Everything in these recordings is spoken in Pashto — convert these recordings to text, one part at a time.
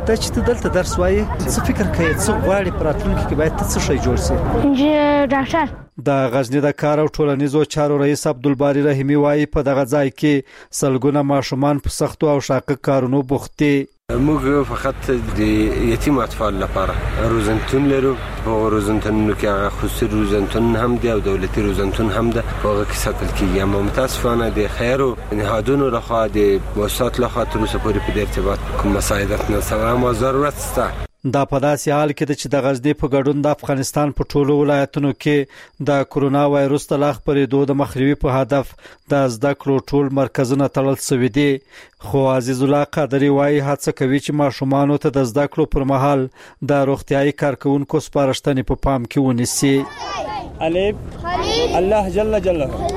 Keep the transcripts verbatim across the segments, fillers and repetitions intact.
دا چې ته دلته درس وایې څه فکر کوې څه غواړې په راتلونکي کې باید ته څه شی جوړ سې؟ ډاکټر. د غزنی د کار او ټولنیزو چارو رئیس عبدالباری رحیمی وایي په دغه ځای کې سلګونه ماشومان په سختو او شاقه کارونو بوخت دي. موږ فقط د یتیم اطفال لپاره روزنتون لرو. په روزنتونونو کې هغه خصوصي روزنتون هم دی او دولتي روزنتون هم ده. هغه کې ساتل کیږي. اما متاسفانه د خیر او نهادونو لخوا د مؤسسات لخوا تر اوسه پورې په ارتباط کوم مساعدت نه سوی اما ضرورت شته. دا په داسې حال کې چې د غزنی په ګډون د افغانستان په ټولو ولایتونو کې د کورونا وایروس د لا خپرېدو د مخنیوي په هدف د زده کړو ټول مرکزونه تړل شوي دي. خو عزیز الله قادری وایي هڅه کوي چې ماشومانو ته د زده کړو پر مهال د روغتیايي کارکونکو سپارښتنې په پام کې ونیسي. الف الله جل جلاله.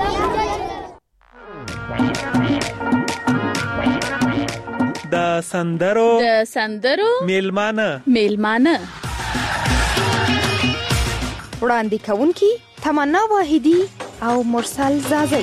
د سندرو د سندرو میلمانه میلمانه وړاندې کوونکی تمنا واحدی او مرسل زازی.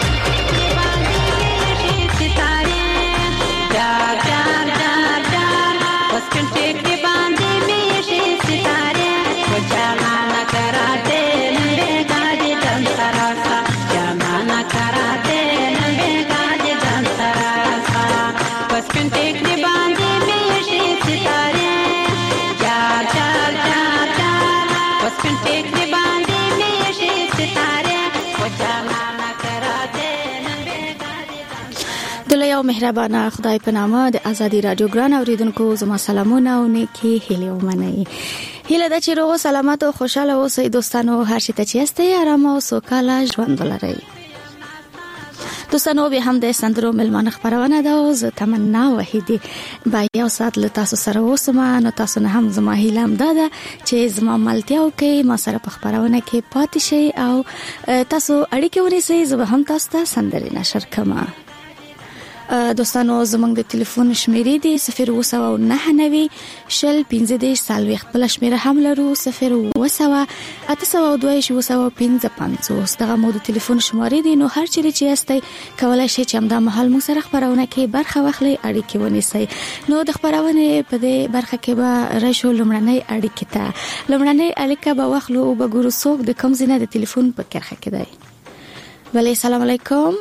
دلایو مهربانه خدای په نامه د ازادي رادیو ګران اوریدونکو زما سلامونه او نیکی هیله ومنئ. هیله د چیرې او سلامت او خوشاله اوسئ دوستانو. هر شي ته چې یاستئ آرام او سوکاله ژوند ولرئ. دوستانو به هم د سندرو ملمانه خبرونه ده او زه تمنا وحیدی با یو ساعت له تاسو سره اوسم. نو تاسو نه هم زما هیله هم ده چې زما ملتیا وکي ما سره په خبرونه کې پاتې شئ او تاسو اړیکې ونیسئ. زه به هم تاسو ته سندرې نشر کوم. دوستانو زمونږ د ټلیفون شمیرې دي صفر اووه سوه نهه نوي شل پنځه دېرش څلوېښت. بله شمیره هم لرو صفر اووه سوه اته سوه دوه ویشت اووه سوه پنځه پنځوس. دغه مو د ټلیفون شمارې دي. نو هر چیرې چې یاستئ کولی شئ چې همدا مهال موږ سره خپرونه کې برخه واخلئ اړیکې ونیسئ. نو د خپرونې په دې برخه کې به راشو لومړنۍ اړیکې ته. لومړنۍ اړیکه به واخلو او به ګورو څوک د کوم ځای نه د ټلیفون په کرښه کې دی. بله سلام علیکم.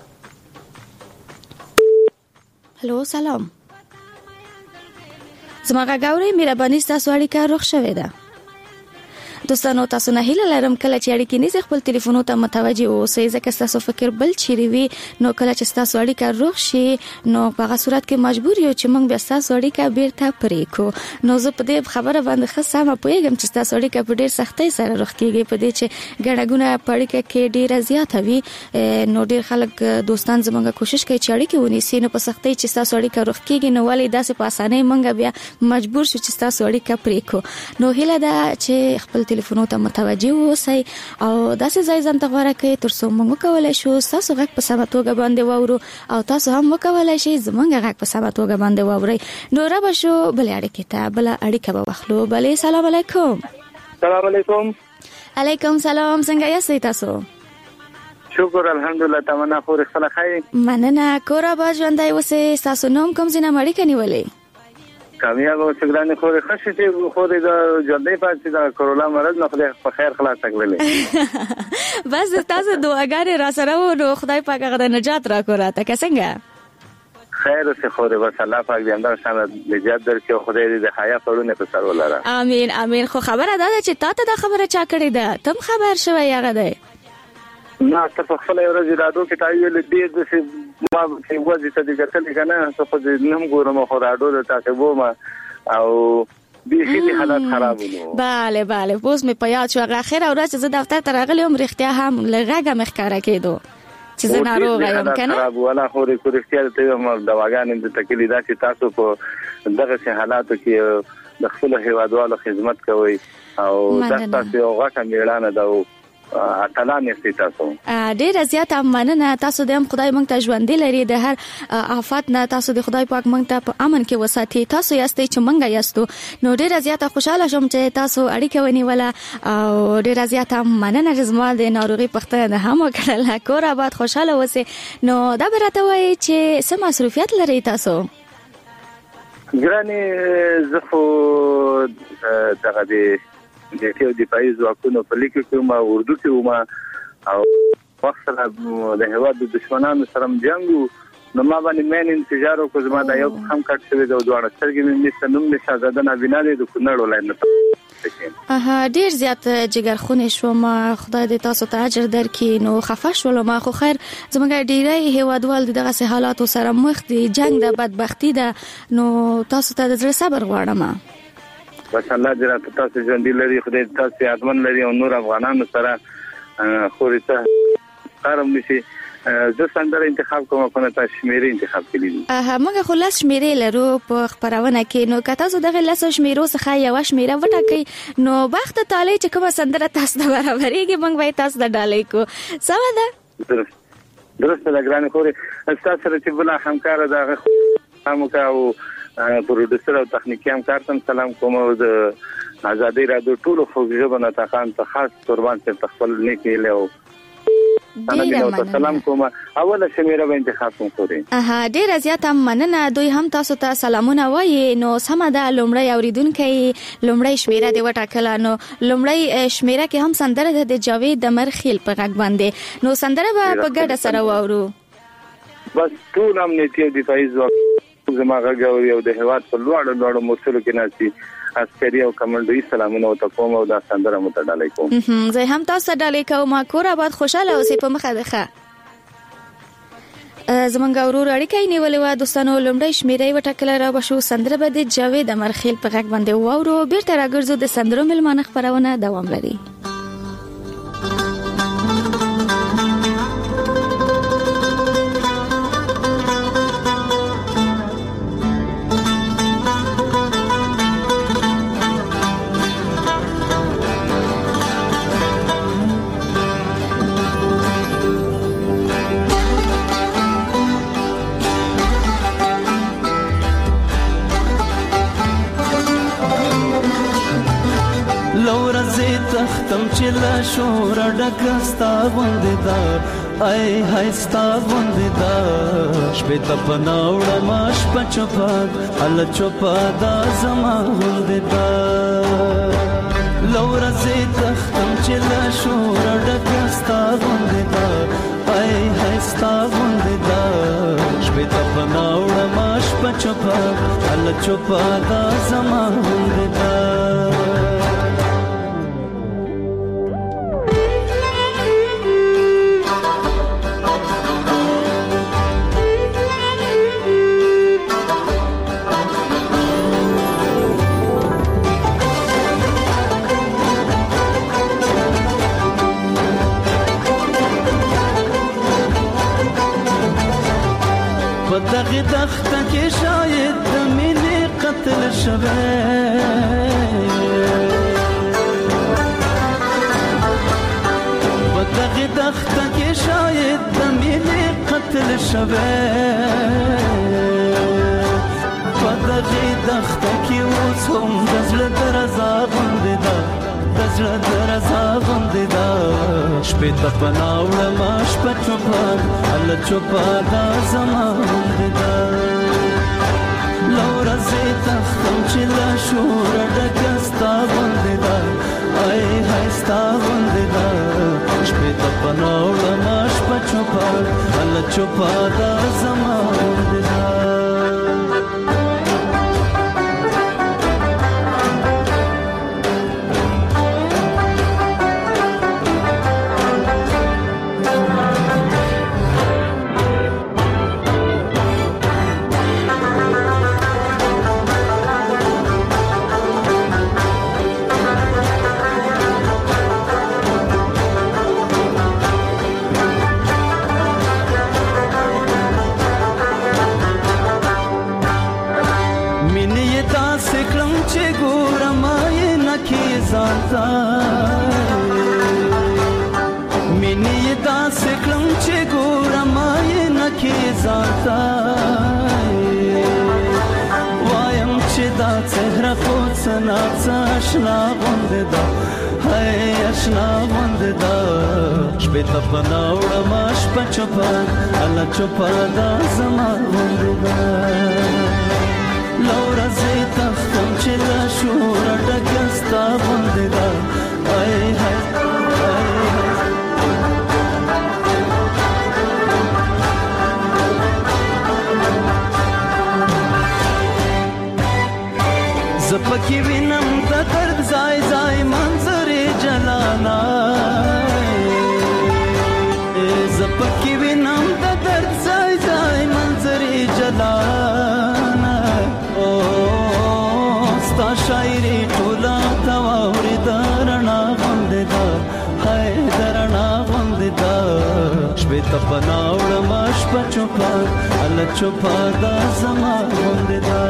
هلو سلام. زما غاوري مهرباني تاسو اړیکه روغ شوې ده. دوستانو تاسو نه هیله لرم کله چې اړیکې نه خپل ټلیفونو ته متوجي اوسئ ځکه تاسو فکر بل چیرې وي. نو کله چې تاسو اړیکه روغ شي نو په هغه صورت کې مجبور یو چې موږ بیا تاسو اړیکه بیرته پرې کو. نو زه په دې خبره باندې خاصه ما پوهیږم چې تاسو اړیکه په ډیر سختۍ سره روغ کیږي په دې چې ګڼګونه پړیکه کې ډیره زیاته وي. نو ډیر خلک دوستان زموږه کوشش کوي چې اړیکه ونیسي. نو په سختۍ چې تاسو اړیکه روغ کیږي نو ولې داسې په اسانۍ موږ بیا مجبور شو چې تاسو اړیکه پرې کو. نو هیله ده چې خپل ټلیفونو ته متوجي اوسئ او داسې ځای ځان ته غوره کړئ تر څو موږ وکولای شو تاسو غږ په سمه توګه باندې واورو او تاسو هم وکولای شئ زموږ غږ په سمه توګه باندې واورئ. نو را به شو بلې اړیکې ته. بله اړیکه به واخلو. بلې سلام علیکم. سلام علیکم. علیکم سلام. څنګه یاستئ تاسو؟ شکر الحمدلله. تمنا خو رخصله خیر. مننه. کور آباد ژوندی اوسئ. تاسو نوم کوم ځای نه اړیکه نیولې؟ کامیاب او څنګه خو خوشی چې خو د ژوندۍ پاتې د کرونا مرض نه خدای په خیر خلاص کړلې. بس تاسو دعاګانې را سره و نو خدای پاک هغه د نجات را کو راته که څنګه خیر اوسه. خو دې بس الله پاک دې اندر شانه نجات درکړي. خدای دې د حیا پرونه په سر ولره. امين امين. خو خبره ده چې تاسو دا خبره چا کړې ده؟ تم خبر شوی هغه دی؟ نه ته په خپل ورځ رادو کې تایل دې د ما چې وځي ته دې کتل کنه څه خو دې نم ګورم خو رادو ته تعقیبو ما او دې هیڅ حالات خراب ونه. bale bale پوس مې په یاد شو هغه اخر ورځ زه دفتر ته راغلم رښتیا هم لږه مخکاره کېدو چې زه ناروغه یم کنه. خراب ولا خو رښتیا ته هم دواګانې د تکلیف داسې تاسو په دغه حالاتو کې د خپل هیوادوالو خدمت کوي او تاسو یو غټه میړانه ده. اتلان یې تاسو ډېر زیات مننه. تاسو د خدای مونږ ته ژوند لري د هر آفات نه تاسو د خدای پاک مونږ ته په امن کې وساتي. تاسو یاستئ چې مونږ یاستو. نو ډېر زیات خوشاله شوم چې تاسو اړیکه ونیوله او ډېر زیات مننه چې زما د ناروغي پختنه هم وکړله. کور آباد خوشاله اوسئ. نو دا به راته وایي چې څه مصروفیت لري تاسو؟ ګرانې زه خو دغه د د دفاعي ځواکونو په لیکو کې ما اردو کې وما او وخت سره د هېواد د دشمنانو سره جنگ نو ما باندې مین انتظار وکړ زما دا یو هم کټ شوی د دوه سترګې مې نشته نوم نشه زدن بنا د کونړ ولایت اها ډیر زیات جګرخونی شوم خدای دې تاسو ته اجر درکړي نو خفه شول ما خو خیر زموږ ډیری هیوادوال دغه حالات سره مخ دي جنگ د بدبختی ده نو تاسو ته د صبر غواړم بس الله دې راته تاسو ژوند لري خدای تاسو یادمن لري او نور افغانانو سره خوريته کارم نشي زه سندره انتخاب کوم په نتا شمیرې انتخاب کړی اه موږ خلاص شمیرې لرو په خبرونه کې نو کته زه دغه لاس شمیرو څخه یو شمیره وټاکي نو بخت تعالی چې کومه سندره تاسو ته برابرېږي موږ وای تاسو د ډالۍ کو سم ده درست درست د ګران خوري تاسو سره چې بل همکار دغه همکا او پروډوسر او تخنیکی همکار تم سلام کوم او د آزادی رادیو ټول خو ژبه نه تخان ته خاص قربان ته خپل نیکی له ډیر سلام کوم اوله شمیره به انتخاب کوم خوري اها ډیر زیات مننه دوی هم تاسو ته سلامونه وایي نو سم ده لومړی اوریدونکو لومړی شمیره دی وټاکل نو لومړی شمیره کې هم سندره د جاوید دمرخیل په غږ باندې نو سندره به په ګډه سره واورو بس ټول هم نیتی دفاعي ځواک زما غږ یو د هواد په لوړ لوړ مرسلو کې ناسي عسکري او کمانډوي سلامونه او تاسو او دا سندره متډالای کوم زه هم تاسو ډالۍ کوم کور آباد خوشاله اوسئ په مخه ده زمونږ ورور اړیکې نیولې و دوستانو لومړی شمیرې وټاکل را بشو سندره به د جاوید امرخیل په غږ باندې واورو بیرته راګرځو د سندرو ملمانه خبرونه دوام لري تختم چې لا شور ډکستا غوندې دا ای هاي ستا غوندې دا شپې ته پناوړه ماش په چوپا ال چوپا دا زما غوندې دا لورځي تختم چې لا شور ډکستا غوندې دا ای هاي ستا غوندې دا شپې ته پناوړه ماش په چوپا ال چوپا دا زما غوندې دا دغه دخته کې شاید د مینې قتل شوه په دغه دخته کې شاید د مینې قتل شوه په دغه دخته کې اوس هم د زړه درزا غوندې ده د زړه درزا غوندې ده شپې ته پناوړه ماش په چوپا ال چوپا دا زما غوندې ده لورځي تختم چې لا شور ډکه ستا غوندې ده ای هاي ستا غوندې ده شپې ته پناوړه ماش په چوپا ال چوپا دا زما غوندې ده مینې داسې کړم چې ګورم یې نکې ځانته وایم چې دا څهره خو څه ناڅه اشنا غوندې ده هی اشنا غوندې ده شپې ته پناوړم شپه چوپه هله چوپه دا زما غوندې ده ورځې تختم چې له شوره ډکه ستا غوندې ده ای های زپکی وینم د درد ځای ځای منظرې جلانا زپکی وینم د درد ځای ځای منظرې جلانا او ستا شاعري ټوله تا واورې د رڼا غوندې ده هی د رڼا غوندې ده شپې ته پناه وړم شپه چوپه هله چوپه دا زما غوندې ده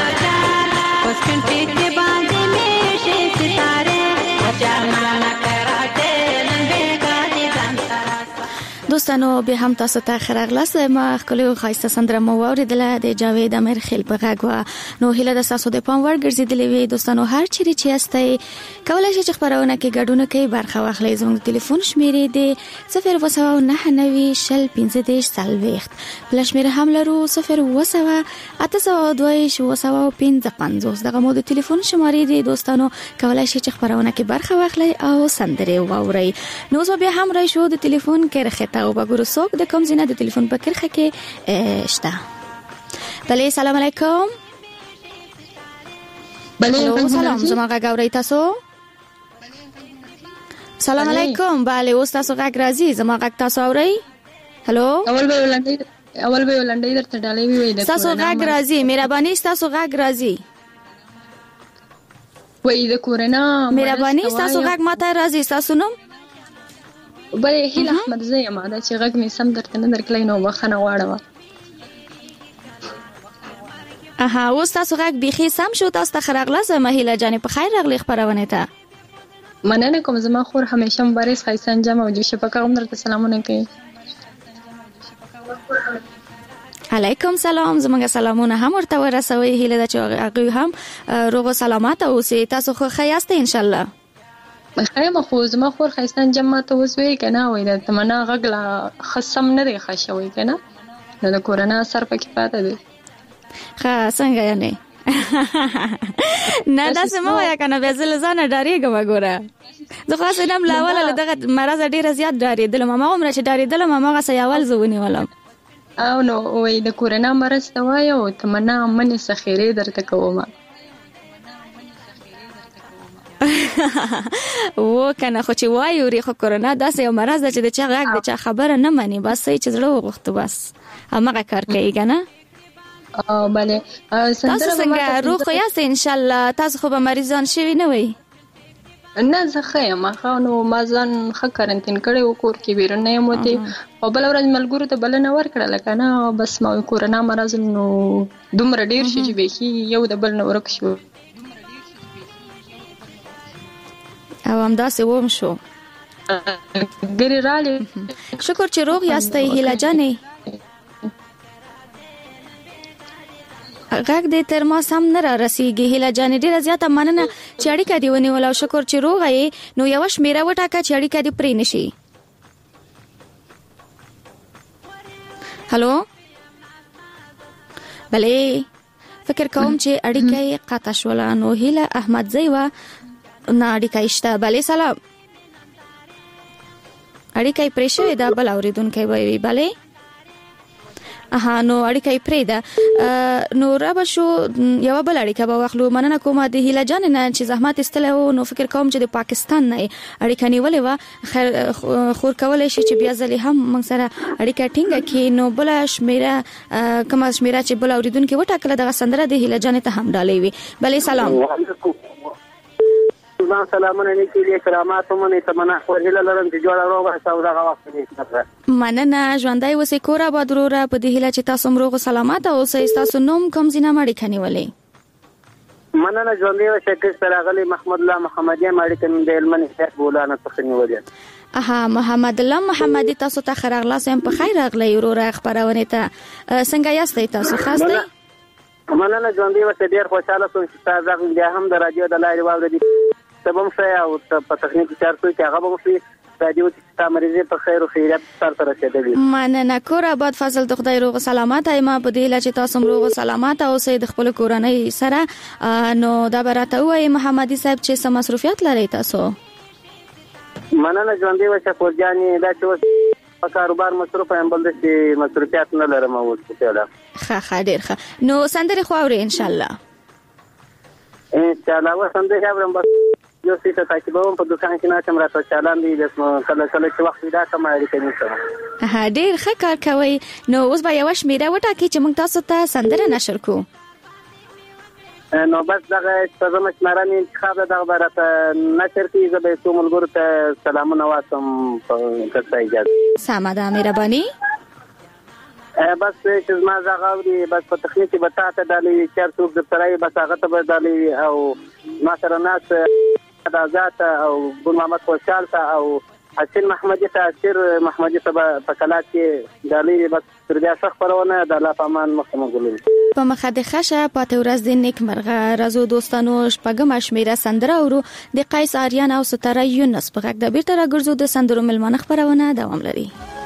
کنټې کې باندې مې شي ستاره اچار مانا کراته لنډه کاږي ځان سره دوستانو به هم تاسو ته خراغلاس ما خپل خاصه سندره مو اوریدله د جاوید امیر خیل په غږ و نو هله د تاسو د پام ورګرځیدلې وي دوستانو هر چیرې چې استئ کولای شئ چې خبرونه کې ګډون کوي برخه واخلئ زموږ ټلیفون شمیرې دی صفر وسو نه نوي شل پنځه دیش سلويخت بل شمیره هم لرو صفر وسو اته سو دوه شو وسو پنځه پنځوس دغه مو د ټلیفون شمارې دی دوستانو کولای شئ چې خبرونه کې برخه واخلئ او سندره واورئ نو زه به هم را شو د ټلیفون کې رخته او بګورو څوک د کوم زینه د ټلیفون په کرخه کې شته بله سلام علیکم بله سلام زما غږ اورئ تاسو سلام علیکم بله اوس تاسو غږ راځي زما غږ تاسو اورئ هلو اول به ولندې اول به ولندې درته ډالې وی د تاسو غږ راځي مهرباني تاسو غږ راځي وای د کورونا مهرباني تاسو غږ ماته راځي تاسو نو بلې هیله احمد زه یم دا چې غږ مې سم درته نه درکلی نو بخښنه غواړم اها اوس تاسو غږ بیخي سم شو تاسو ته ښه راغلاست مهیله جانې په خیر راغلې خپرونې ته مننه کوم زما خور همیشه مبارز ښایسته انجام او جوشه پکه هم درته سلامونه کوي علیکم سلام زموږ سلامونه هم ورته ورسوي هیله ده چې هغوی هم روغ و سلامت اوسئ تاسو خو ښه یاست انشاءالله خیمه خو زما خور ښایسته انجام ماته اوس وایي که نه وایي د تمنا غږ لا ښه سم نه دی ښه شوی که نه نو د کورونا اثر پکې پاته دی ښه څنګه یعنې نه داسې مه وایه که نه بیا زه له ځانه ډارېږم ګوره زه خو هسې نم له اوله له دغه مرضه ډېره زیات ډارېدلم هماغومره چې ډارېدلم هماغسې اول زه ونیولم او نو وایي د کورونا مرض ته وایه او تمنا منې سخیرې درته کومه و کنه خو چې وایو ری خو کورونا داسې یو مرض ده چې د چا غږ د چا خبره نه مني بس صحیح چې زړه وغوښته بس همغه کار کوي که نه او بله تاسو څنګه روغ خو یاست انشاءالله تاسو خو به مریضان شوي نه وئ نه زه ښه یم ښه نو ما ځان ښه کرنتین کړی و کور کې بیرون نه یم وتې او بله ورځ ملګرو ته بلنه ورکړله که نه بس ما کورونا مرض نو دومره ډېر شو چې بیخي یو د بل نه ورک شو او همداسې وم شو ګرې رالی شکر چې روغ یاستئ هیله جانې غږ دې تر ما سم نه را رسیږي هیله جانې ډېره زیاته مننه چې اړیکه دې ونیوله او شکر چې روغه یې نو یوه شمېره وټاکه چې اړیکه دې پرې نه شي هلو بلې فکر کوم چې اړیکه یې قطع شوله نو هیله احمدزی وه نه اړیکه شته بلې سلام اړیکه یې پرې شوې ده بل اورېدونکی به وي بلې اها نو اړیکه یې پرې ده نو رابه شو یوه بل اړیکه به واخلو مننه کومه د هیله جانې نه چې زحمت ایستلی و نو فکر کوم چې د پاکستان نه یې اړیکه نیولې وه خور کولی شي چې بیا ځلې هم موږ سره اړیکه ټینګه کړي نو بله شمېره کومه شمېره چې بل اورېدونکي وټاکله دغه سندره د هیله جانې ته هم ډالۍ وي بلې سلام زما سلامونه نه کېږي کرامات ومنې تمنا خو هیله لرم چې جوړه روغه اوسه او دغه وخت کې مننه ژوندی اوسئ کور آباد وروره په دې هیله چې تاسو هم روغ سلامت اوسئ ستاسو نوم کوم ځای نه اړیکه نیولې مننه ژوندی اوسئ کس راغلی محمد الله محمدي اړیکه مې د هلمند شهر بولانه څخه نیولې اها محمد الله محمدي تاسو ته ښه راغلاست یم په خیر راغلی وروره خپرونې ته څنګه یاستئ تاسو ښه یاستئ مننه ژوندی اوسئ ډېر خوشحاله شوم چې ستا غږ بیا هم د راډیو د لارې واورېدې ته به هم ښه او په تخنیکي چارڅو کې هغه به هم ښه رادیو ته مریضه په خیر او خیریت سره سره رسیدلی. مننه. کور آباد فضل د خدای روغ سلامت ایم په دې لچ تاسو روغ سلامت او سید خپل کورنۍ سره نو دا براته وای محمدي صاحب چې سم مصروفیت لري تاسو. مننه ژوندې وشه پورجانې دا چې په کاروبار مصروف یم بل د مصروفیت نه لرم اوس په اړه. ښه ښه ډیر ښه. نو سندري خو اوري ان شاء الله. ان شاء الله وسندري اورم بس یو څه ته تاکیدوم په دکان کې نه کوم راته چالان دي د کله کله چې وخت دا کوم اړیکه نشته. ها ډیر ښه کار کوي. نو اوس به یو شمیره وټاکي چې موږ تاسو ته سندره نشر کو. نو بس دغه په زموږ شمارنې انتخاب دغه برته نشر کیږي به ټول ملګرو ته سلامونه واسم په کڅه اجازه. سمه ده مهرباني. بس چې ما زغاوري بس په تخنیکی به تاسو دالي چیر څوک د ترای بس هغه ته به دالي او ما سره ناس د آزاد او ګل محمد خوشحال ته او حسین محمدي ته اسیر محمدي ته په کلا کې دالي بس تر بیا څخه خبرونه د الله پامان مخمه ګلول. په مخه د خشه پاتې ورځ د نیک مرغه رازو دوستانو شپږم شمیره سندره اورو د قیس آریان او ستاره یونس په غږ د بیرته راګرځو د سندرو ملمانه خبرونه دوام لري.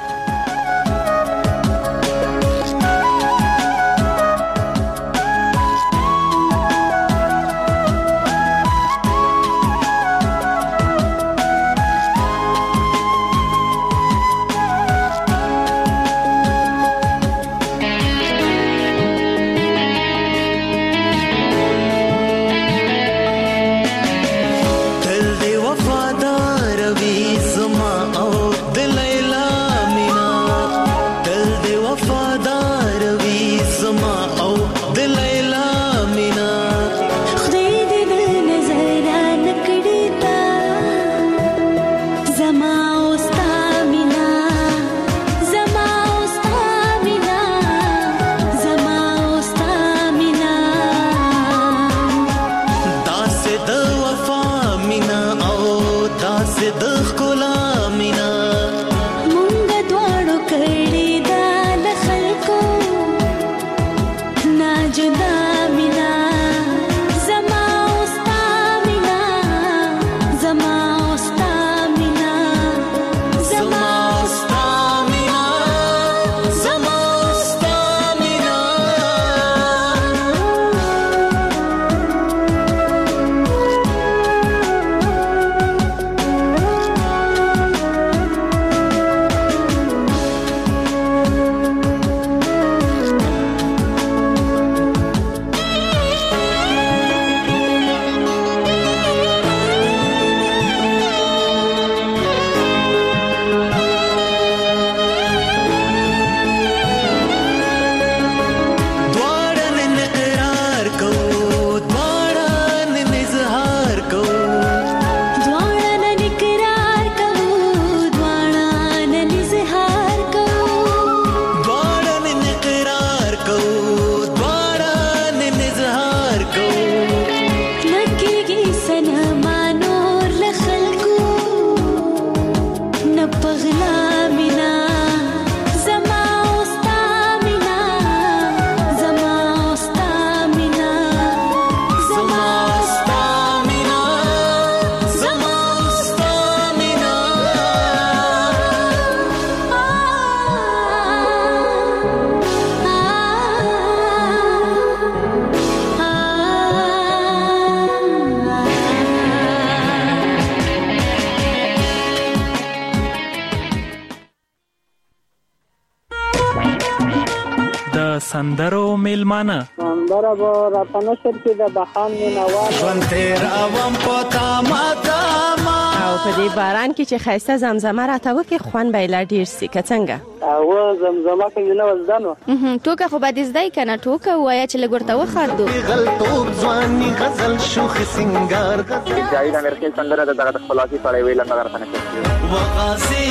سندرو میلمانه سندره به را پنشر کې د بهان مینوال ژوند تیر اوم پتا ماتا ما او په دې باران کې چې خایسته زمزمه راته وکي خوان به لا ډیر سي کڅنګه او زمزمه کې نه وزدانو ټوکه خو به دې زدای کنه ټوکه وایا چې لګورته وخاردو غلطوب ځواني غزل شوخ سنگار جاید امریکای سندره د خپلواکي په اړه ویل نه غواړم وقاسي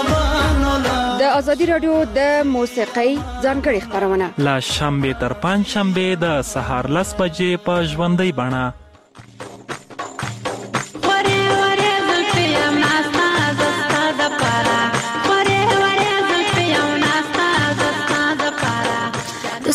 یمانولا د ازادي رادیو د موسیقي ځانګړي خبرونه لا شنبه تر پنځ شنبه د سهار لس بجې په ژوندۍ بڼه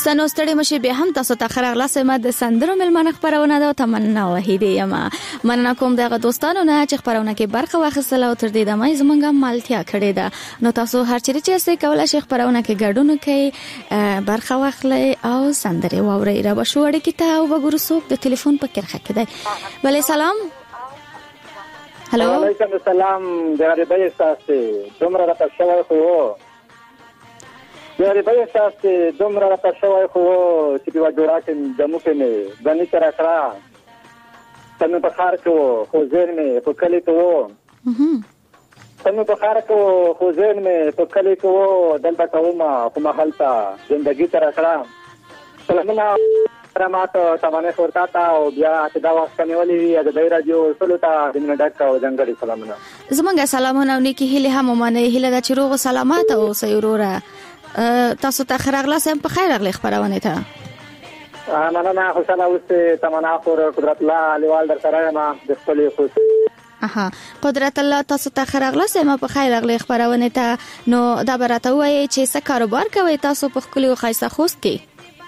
دوستانو ستړي مشه به هم تاسو ته خره غلاس ما د سندرو ملمنه خبرونه ده تمنا وحیده یم مننه کوم دغه دوستانو نه چې خبرونه کې برخه واخیستله او تر دې د مې زمونږه مالتیا کړې ده نو تاسو هر چیرې چې څه کولای شئ خبرونه کې ګډون کوي برخه واخلئ او سندري واورئ را بشو اړه کې ته او وګورئ څوک د ټلیفون په کرخه کې دی بله سلام هلو وعلیکم السلام د غریبۍ تاسو دومره راته شوی خو د غریبۍ تاسو دومره راته شوی خو چې په جوړه کې د مو کې نه باندې تر اخره څنګه په خار کې خو زیر مې په کلی کې وو څنګه په خار کې خو زیر مې په کلی کې وو دلته کوم په محل ته ژوندۍ تر اخره سلامونه رماته تمانه ورتا تا او بیا چې دا وخت نیولې وی د دای رادیو سلوتا د منډک او جنګړي سلامونه زمونږه سلامونه او نیکی هله هم مانه هله د چروغ سلامات او سیروره تاسو ته خیرغلا سم په خیر غلي خبرونه ته مننه خوشاله اوسه تمنا خور قدرت الله لیوال در سره ما د خپل خوش اها قدرت الله تاسو ته خیرغلا سم په خیر غلي خبرونه ته نو دا برته وای چې څه کاروبار کوي تاسو په خپل خیسه خوست کې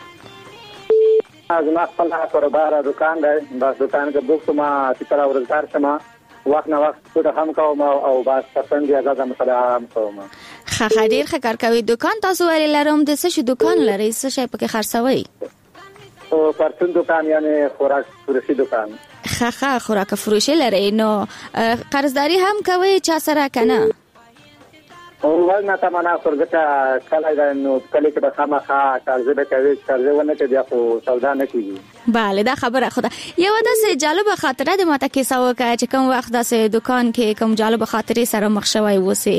از ما خپل کاروبار دکان دی بس دکان کې بوکس ما چې تر ورزګار شمه وخت نه وخت څه هم کوم او بس څنګه اجازه مسلام کوم خا خیر خکار کوي دکان تاسو ولې لرم د څه شي دکان لري څه شي پکې خرڅوي او پرچون دکان یعنی خوراک فروشي دکان خا خا خوراک فروشي لري نو قرضداري هم کوي چا سره کنه او ولنه تمنا فرګه کله دا نو کله کې به خامخا قرض به کوي قرض ونه کې بیا خو سودا نه کیږي bale دا خبره خدا یو داسې جالب خاطره د ماته کې ساو کا چې کوم وخت داسې دکان کې کوم جالب خاطرې سره مخ شوی وسی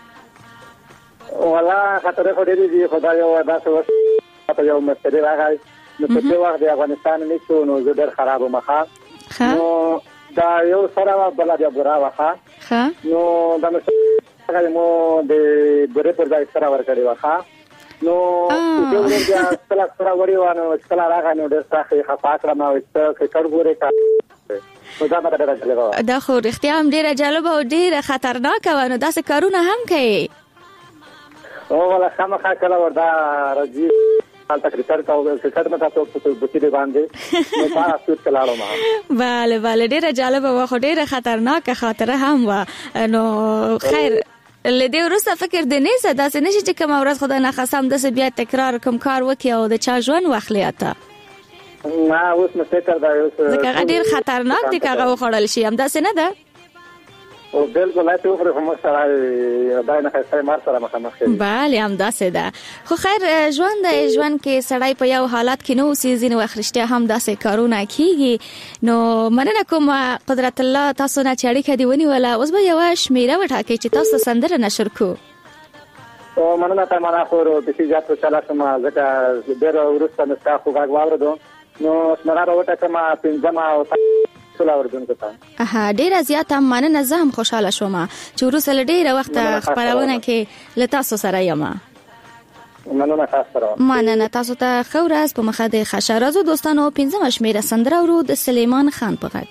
ولا خاطره خو دې دي خدای یو داسې وخت یو مستری راغی نو په دې وخت د افغانستان نشو نو زه ډېر خراب مخه نو دا یو سره بل بیا برا واخه نو دا هغه مو د بره پر ځای سره ورکړی واخه نو چې ورته ستل سره وری وانه ستل راغی نو ډېر څه خفاکړه ما وسته کړګورې کا دا ماته ډېر جالب دا خو رښتیا هم ډېر جالب او ډېر خطرناک و نو داسې کارونه هم کوي او ولا خامخا کله وردا راځي حال تکرار کاوه چې کله مته تاسو په بوتي دی باندې نو تاسو کلاړو ما bale bale ډېر جالب و خو ډېر خطرناک خاطره هم و نو خیر لدې ورسته فکر د نه زده داسې نشي چې کوم ورځ خدای نه خاصم د بیا تکرار کوم کار وکي او د چا ژوند واخلیاته ما اوس مې فکر دا اوس ځکه ډېر خطرناک دي کاغه وخړل شي هم داسې نه ده او بالکل ته خو هم سره باندې خسته مار سره مخامخ شي bale هم داسې ده خو خیر ژوند د ژوند کې سړی په یو حالت کې نو سیزین واخرشته هم داسې کارونه کیږي نو مننه کوم قدرت الله تاسو نه چاړي کدي ونی ولا اوس به یو شمیره وټاکي چې تاسو سندره نشر کو او مننه ته ما خو د شي ځات چلا سم ځکه ډېر ورسته مستا خو غواړم واوردو نو سمرا وټاکه ما پنځما او اها ډیره زیاته مننه زه هم خوشاله شوم چې ورسره ډیره وخت خبرونه کې لتا سو سره یم مننه تاسو مننه تاسو ته خورز په مخه د خشرازو دوستانو پنځم شمیره سندره ورو د سلیمان خان په غږ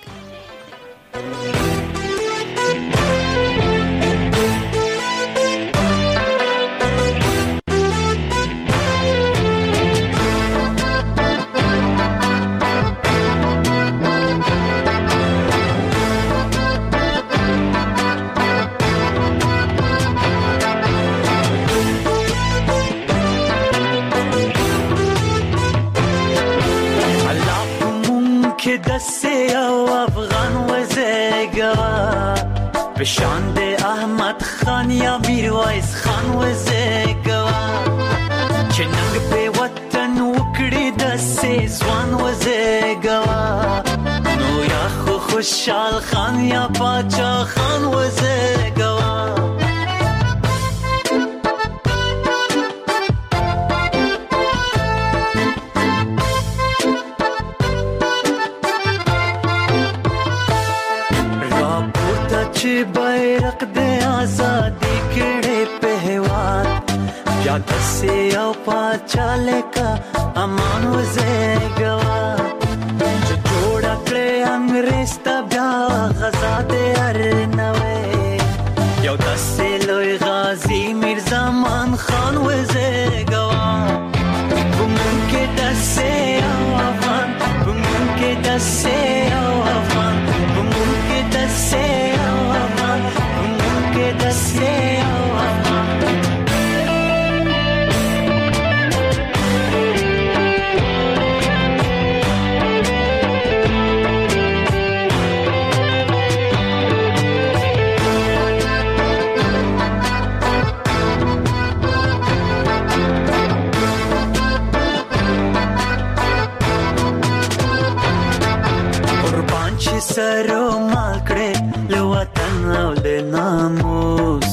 دسته او افغان وزګوا بشان د احمد خان یا میرویس خان وزګوا چې ننګ په وطن وکړي دسته ځوان وزګوا نو یا خو خوشحال خان یا پاچا خان وزګوا بیرق د آزادی کړه په هواد یا دسه او پاچا لکا امان وزګوا چې جوړ کړه انګريز ته بیا غزا دې ارنوي یو دسه لوی غازی میرزا مان خان وزګوا کوم کې چې سرو مال کړې له وطن او له ناموس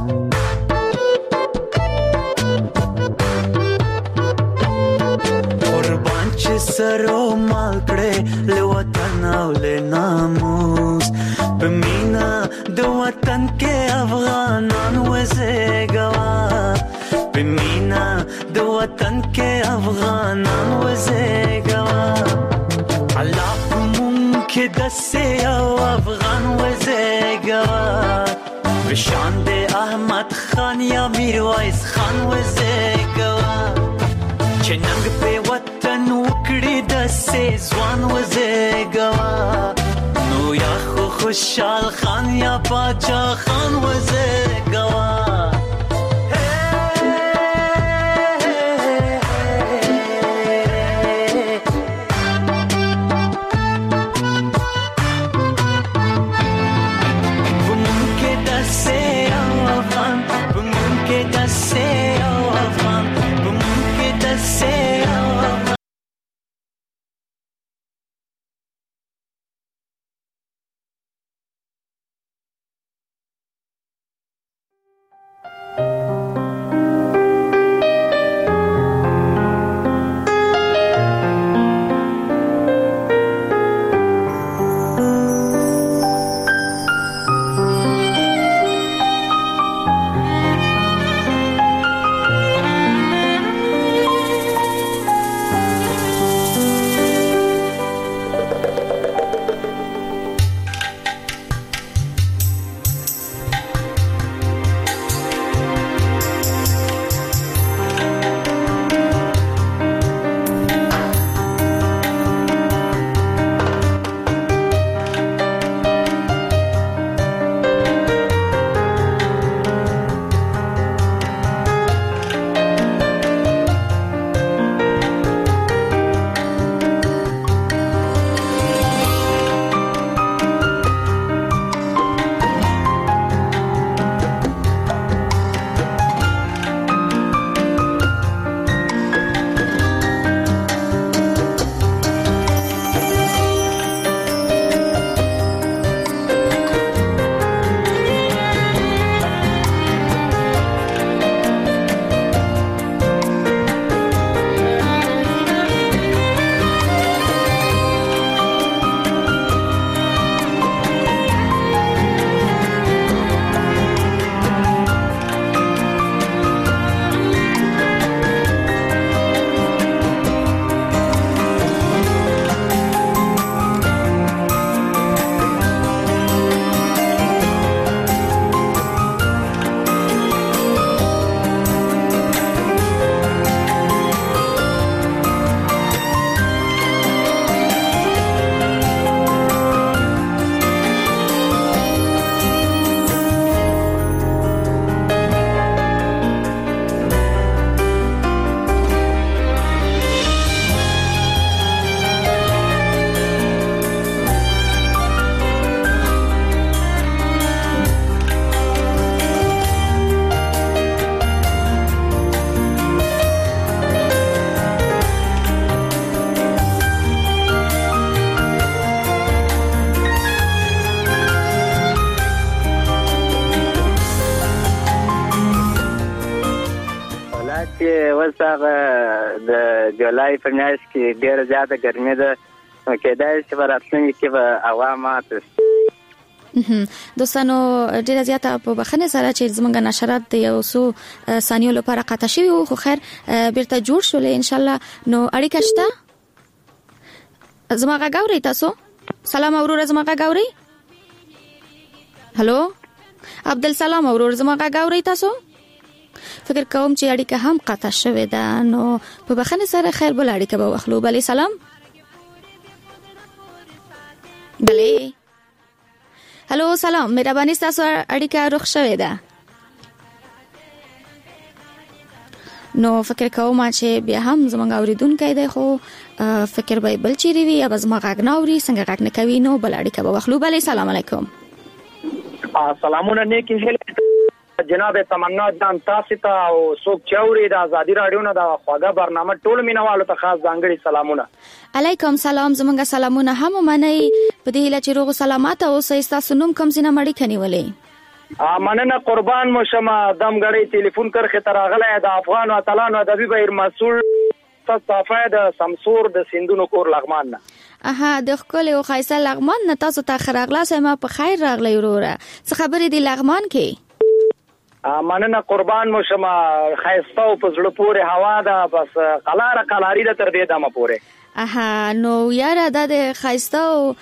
قربان چې سرو مال کړې له وطن او له ناموس په مینا د وطن کې افغانان وزګوا په مینا د وطن کې افغانان وزګوا الله کې دسه او افغان وزګوا بشان د احمد خان یا میرویس خان وزګوا چې ننګ په وطن وکړي دسه ځوان وزګوا نو یا خو خوشحال خان یا باچا خان وزګوا د جولای په میاشت کې ډېره زیاته ګرمي ده نو کېدای شي په راتلونکي کې به هوا ماته دوستانو ډیره زیاته په بخنه سره چې زمونږ نشرات د یو څو ثانیو لپاره قطع شوی وو خو خیر بیرته جوړ شول ان شاء الله نو اړیکه شته زما غاوري تاسو سلام اورور زما غاوري هالو عبدالسلام اورور زما غاوري تاسو فکر کوم چې اړیکه هم قطع شوې ده نو په بخنه سره خیر بل اړیکه به واخلو بلې سلام بلې هالو سلام مهرباني تاسو اړیکه روښ شوې ده نو فکر کوم چې بیا هم زمونږ اوریدونکو دی خو فکر به بل چیرې وي یا زما غږ نه اوري څنګه غږ نه کوي نو بل اړیکه به واخلو بلې سلام علیکم سلامونه نیکی هله جناب تمنا جان تاسو ته او څوک چوري د ازادي رادیو نه د خواږه برنامه ټول مینوالو ته خاص ځانګړي سلامونه علیکم سلام زمونږ سلامونه هم منئ په دې هیله چې روغ سلامت اوسئ. ستاسو نوم کوم ځای نه مړی کنیولې؟ مننه قربان مو شمه. دم غړی ټلیفون کرخه تراغله د افغان اتلانو ادبي بهر مسؤل صفه د سمسور د سندونو کور لغمان نه. اها د خپل او خایسه لغمان نه تاسو ته خراغلا سم په خیر راغلی وروره. څه خبرې دی لغمان کې؟ مننه قربان مو شمه. خایسته او په زړه پورې هوا ده، بس قلاره قلاری ده تر دې دمه پورې. اها نو یاره د خایسته او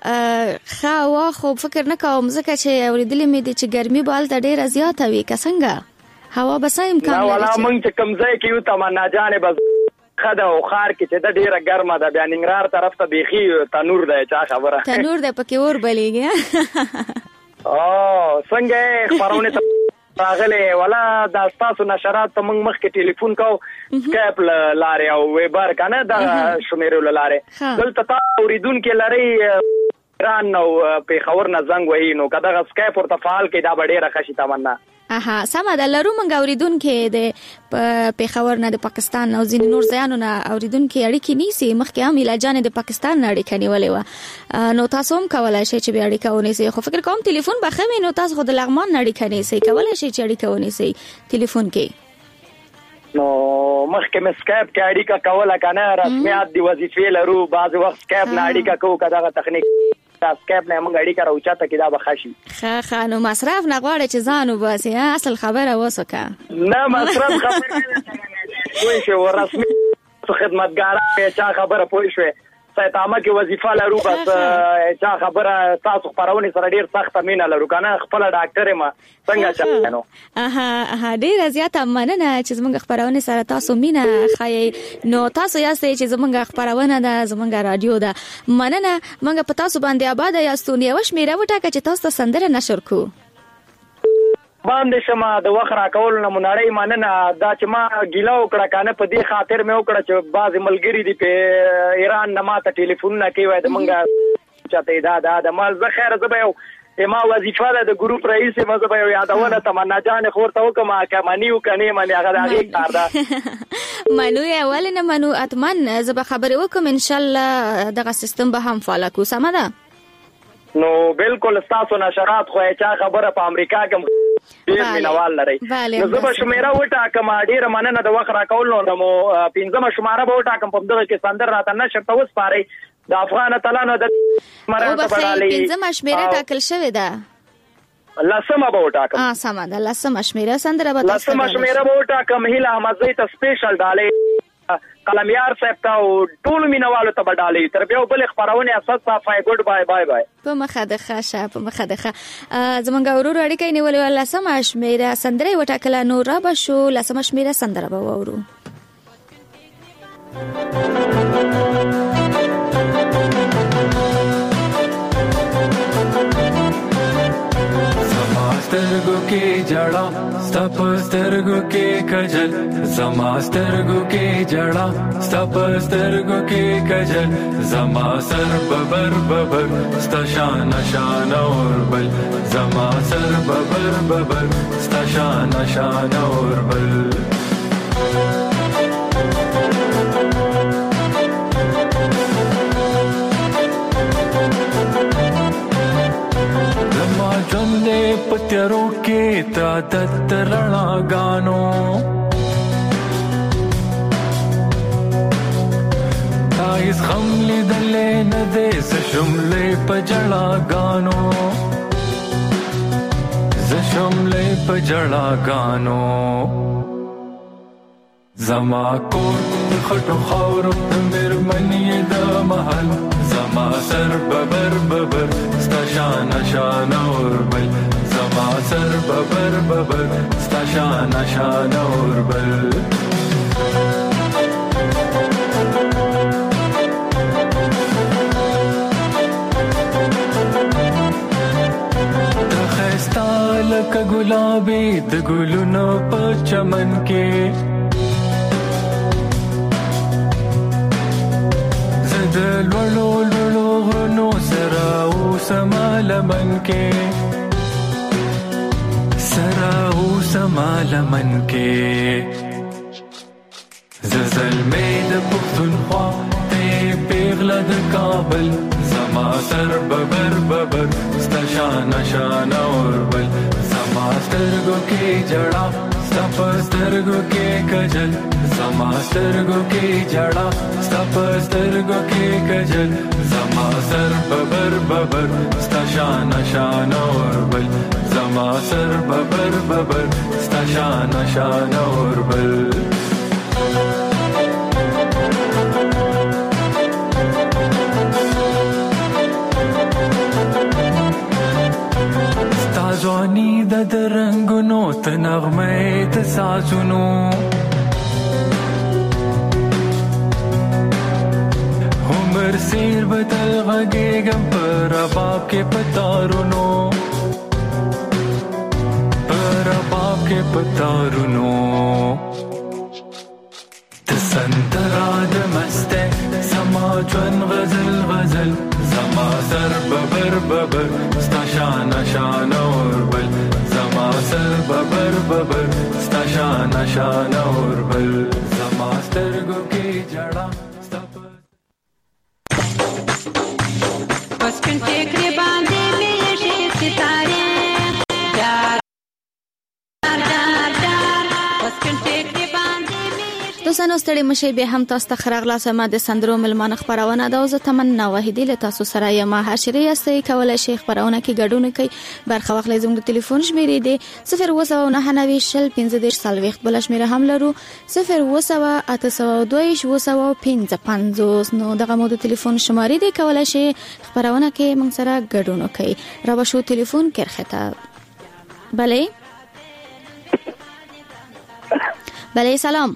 خوا خو فکر نه کوم ځکه چې اوریدلې مې دي چې ګرمي به هلته ډېره زیاته وي که څنګه هوا به څه امکان لري؟ ولا موږ چې کوم ځای کې یو تمنا جانې بس خده او خار کې چې د ډېره ګرمه ده، بیا ننګرهار طرف ته بیخي تنور دی. چا خبره تنور دی پکې اور بلیږي. او څنګه خبرونه ته راغله ولا د تاسو نشرات ته موږ مخکې ټلیفون کو سکایپ لاره او ویبر کنه د شمیرو لاره دلته تاسو اوریدونکو لري ایران او پیښور نه زنګ وهي نو کدا سکایپ ورته فعال کې دا ډېره خشي تمنا. اها سم ده لرو موږ اوریدونکو د پیښور نه د پاکستان او ځین نور ځایانو نه اوریدونکو اړیکې نیسي. مخکې هم علاجانې د پاکستان نه اړیکه نیولې و نو تاسو هم کولای شئ چې بیا اړیکه ونیسئ. خو فکر کوم ټلیفون به خمه نو تاسو خو د لغمان نه اړیکه نیسئ، کولای شئ چې اړیکه ونیسئ ټلیفون کې. نو مخکې مې سکایپ کې اړیکه کوله کنه رسمیات دی وظیفې لرو، بعض وخت سکایپ نه اړیکه کوو کدا تخنیک سکایپ نه موږ اړیکه راوچاته کې دا به خشي. ښه ښه نو مصرف نه غواړي چې ځان وباسي. اصل خبره وسوکه نه مصرف خبره کوئی شی ورسمي خدمتګار چا خبره پوي شوي سایتامه کې وظیفه لرو، بس چا خبره تاسو خبرونه سره ډیر سخت مینه لرو کنه. خپل ډاکټر ما څنګه چانو. اها اها ډیر زیاته مننه چې زموږ خبرونه سره تاسو مینه خای. نو تاسو یاستئ چې زموږ خبرونه ده، زموږ رادیو ده. مننه موږ په تاسو باندې آباد یاستو. یو شمیره وټاکه چې تاسو سندره نشر کو باندې شمه د وخرا کول نه مونړی. مننه دا چې ما ګیلا وکړه کنه په دې خاطر مې وکړه چې بعض ملګری دي په ایران نه ماته ټلیفون نه کوي د منګه چاته دا دا د مال زه خیر زه به ما وظیفه ده د ګروپ رئیس ما زه به یادونه تمنا جان خورته وکم کمنیو کني منی هغه دغه کار ده منو یې ول نه منو اتمن زه به خبرې وکم ان شاء الله دغه سیستم به هم فعال کو. سم ده نو بالکل تاسو نشرات خو چا خبره په امریکا کې ډیر مینوال لري. نو زه به شمیره وټاکم. ډیره مننه د وخت راکول نو مو پنځمه شماره به وټاکم په دغه کې سندر راته نشر ته وسپاري د افغان اتلانو د مراتب بدلې. پنځمه شمیره ټاکل شوې ده. لسمه به وټاکم. اه سم ده لسمه شمیره سندره به تاسو لسمه شمیره به وټاکم. هیله احمد زئی ته سپیشل ډالې قلمیار صاحب ته او ټول مینوالو ته بدالې تر بیا بل خبرونه اساس صافای ګډ بای بای بای په مخه د خاشه په مخه د خا زمونږ ورور اړیکې نیولې ولا سم شمیره سندره وټاکله نو را به شو لسم شمیره سندره به وورو. سترګو کې جړا ستپ سترګو کې کجل زما سترګو کې جړا ستپ سترګو کې کجل زما سر ببر ببر ستا شان شان اور بل زما سر ببر ببر ستا شان شان اور بل. پتیرو کې تا د رڼا غانو تایس خملې دلې نه دې ز شملې پجړا غانو ز شملې پجړا غانو زما کو خټو خاورو مرمنې د محل زما سر ببر ببر ستا شان شان اور بل زما سر ببر ببر ستا شان شان اور بل. خستا لکه ګلابي د ګلونو په چمن کې زدل ولو ولو غرنو سرا او سما لمن کې سرا او سما لمن کې زلزل مې د پښتونخوا ته پیغله د کابل زما سر ببر ببر ستا شان شان اور بل زما سترګو کې جړا ستا په سترګو کې کجل زما سترګو کې جړا ستا په سترګو کې کجل زما سر ببر ببر ستا شان شان اور بل زما سر ببر ببر ستا شان شان اور بل ځواني د رنگونو ته نغمه د سازونو عمر سیر بدل غږېږم په رباب کې پتارونو په رباب کې پتارونو د سندرا د مسته سما ژوند غزل غزل زما سر ببر ببر ستا شان شان اور بل زما سر ببر ببر ستا شان شان اور بل زما سترګو کې جړا ستا بس کنټه کړې باندې مې شي ستاره دار دار دار بس کنټه کړې باندې دوستانو ستړي مشه به هم تاسو ته خراغلا سما د سندرو ملمان خبرونه دا زه تمنا وحیدی له تاسو سره یم هر شری استي کولای شي خبرونه کې ګډون کوي برخه وخت لازم د ټلیفون شمیرې دي صفر و سبعه نهه نوي شل پنځه دېرش څلوېښت بل شمیره هم لرو صفر و سبعه اته سوه دوه ویشت و سبعه پنځه پنځوس نو دغه مو د ټلیفون شمارې دي کولای شي خبرونه کې موږ سره ګډون کوي را به شو ټلیفون کرخته بله بله سلام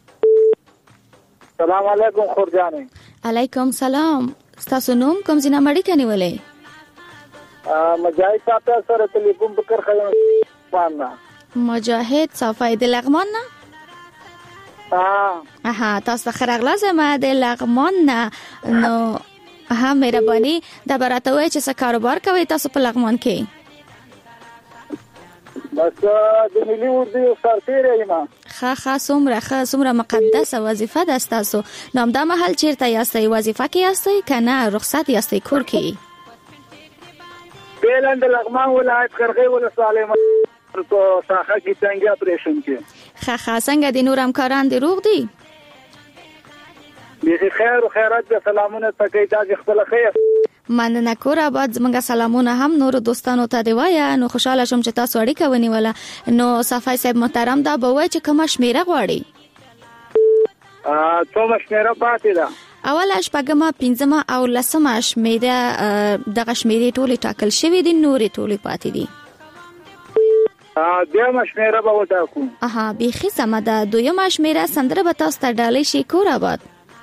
سلام علیکم خورجانې. علیکم سلام. تاسو نوم کوم ځای نه مړی کني ولې؟ مجاهد صاحب سره ټلیفون بکر خلک باندې. مجاهد صافای د لغمان نه؟ ها. اها تاسو خرغلا زما د لغمان نه نو ها مهرباني دا براته وای چې څه کاروبار کوي تاسو په لغمان کې؟ بس د ملي اردو سرتیر یم. ښه ښه څومره ښه څومره مقدسه وظیفه ده ستاسو. نو همدا مهال چیرته یاستئ؟ وظیفه کې یاستئ که نه رخصت یاستئ کور کې؟ فعلا د لغمان ولایت قرغې ولسوالۍ په ساحه کې څنګه اپریشن کې. ښه ښه څنګه دي نور همکاران دي روغ دي؟ بیخي خیر و خیرات د سلامونه تکي تاسو خپل خیر. مننه کور آباد زمونږ سلامونه هم نور دوستانو ته دی وایا. نو خوشاله شوم چې تاسو اړیکه ونیوله. نو صفای صاحب محترم دا به وای چې کومه شمیره غواړي؟ ا کومه شمیره پاتې ده؟ اوله شپږمه پنځمه او لسمه شمیره دغه شمیرې ټولې ټاکل شوې دي نورې ټولې پاتې دي. ا دیمه شمیره به وټاکو. اها بیخي سمه ده. دویمه شمیره سندره به تاسو ته ډالۍ شي کور آباد.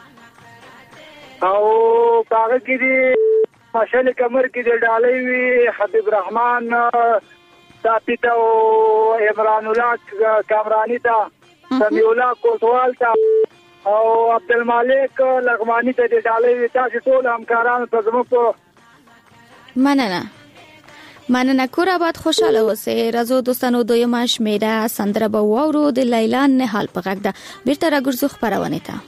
او هغه کې دي ماشال کمر کې د ډالۍ وی حبیب رحمان ثابت او عمران الله کامرانی تا سمیع الله کوټوال تا او عبد المالک لغمانی ته د ډالۍ وی تاسو ټول همکارانو ته زموږ مننه مننه کور آباد خوشاله اوسئ. راځو دوستانو دویمه شمیره سندره به واورو د لیلا نهال په غږ ده. بیرته راګرځو خبرونه ته.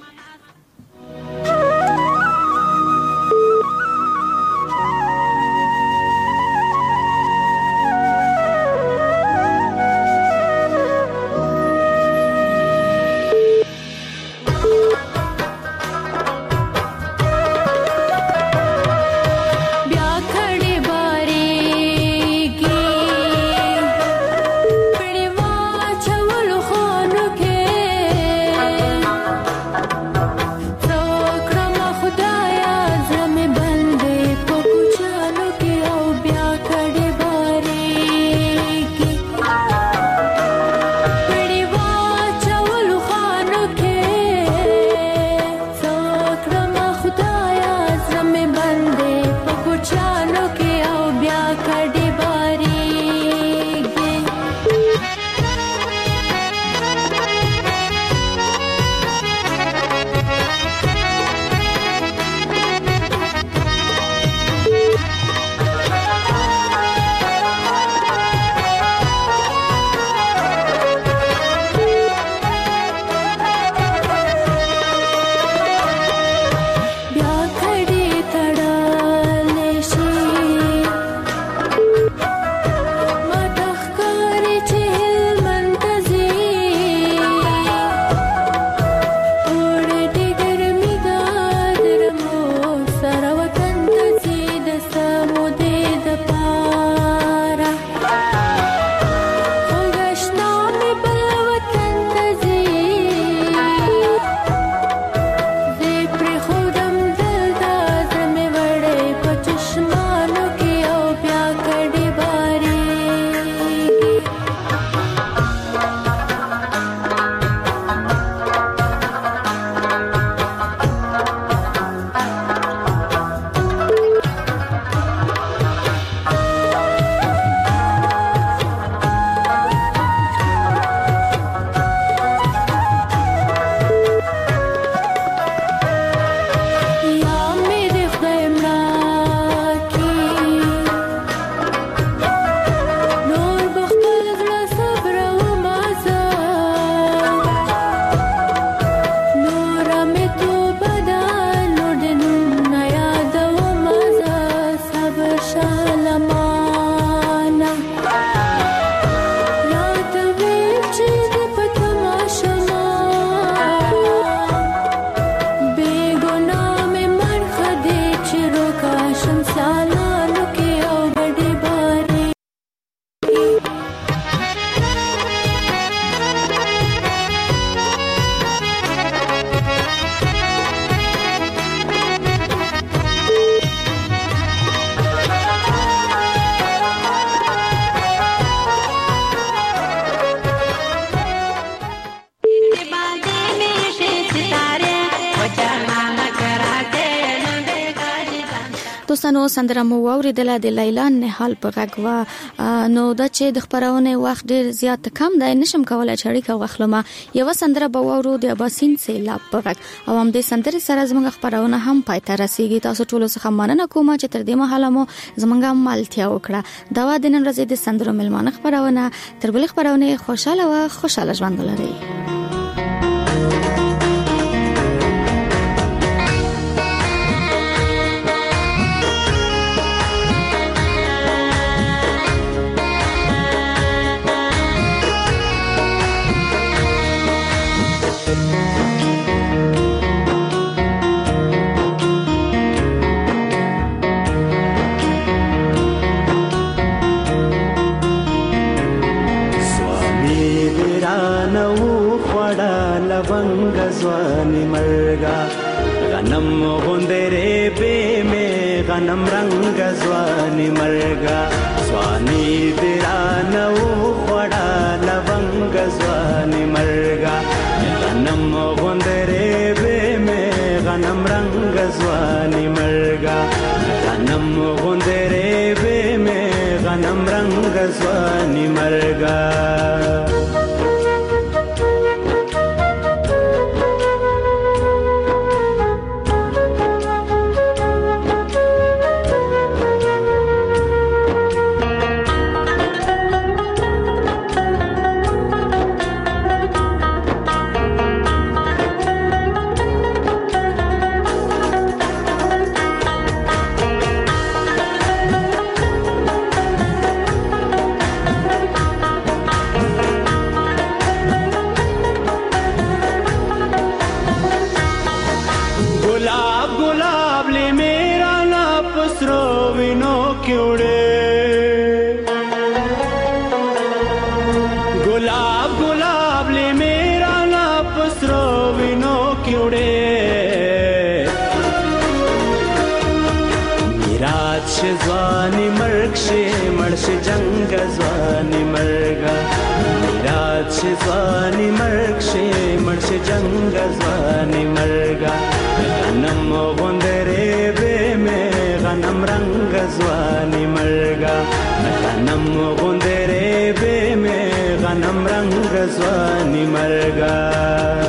دوستانو سندره مو اوریدله د لیلا نهال په غږ وا نو د چې د خبرونه وخت ډیر زیات کم دی نشم کولای چې اړیکه واخلم یو سندره به وورو د اباسین سیلاب په غږ او هم د سندره سره زموږ خبرونه هم پای ته رسیدي تاسو ټول څخه مننه کوم چې تر دې مهاله مو زموږه مالتیا وکړه دا و د نن ورځې د سندرو ملمانه خبرونه تر بل خبرونه خوشاله او خوشاله ژوند ولرئ. ځواني مرګا غنم غوندره به مې غنم رنگ ځواني مرګا ځواني درانو خړا لونګ ځواني مرګا غنم غوندره به مې غنم رنگ ځواني مرګا غنم غوندره به مې غنم رنگ ځواني مرګا ځواني مرګ شي مرش جنگ ځواني مرګا میراث شي ځواني مرګ شي مرش جنگ ځواني مرګا غنم غوندره به مې غنم رنگ ځواني مرګا غنم غوندره به مې غنم رنگ ځواني مرګا